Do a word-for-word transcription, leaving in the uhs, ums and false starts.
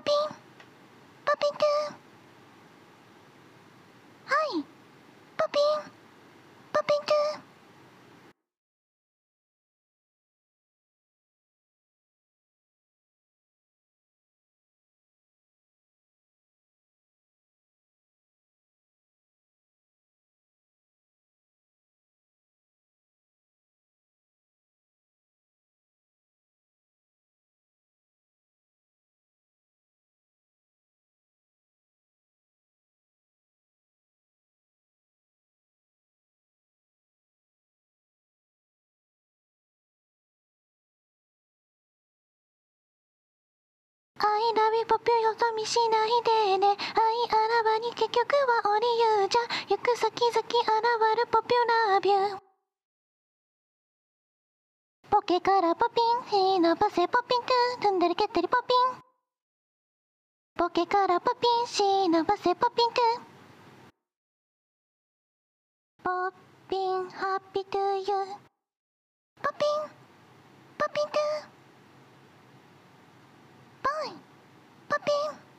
ポピンポピントゥ。はいポピンポピントゥ。I love you ポピュよそ見しないでね。愛あらばに結局は降りゆうじゃ。行く先々現るポピュラービュー。ポケからポピン、火伸ばせポピントゥ。踏んでる蹴ってるポピン。ポケからポピン、火伸ばせポピントゥ。ポッピン、ハッピートゥーユー。ポピン、ポピントゥ。ポイ、ポピン。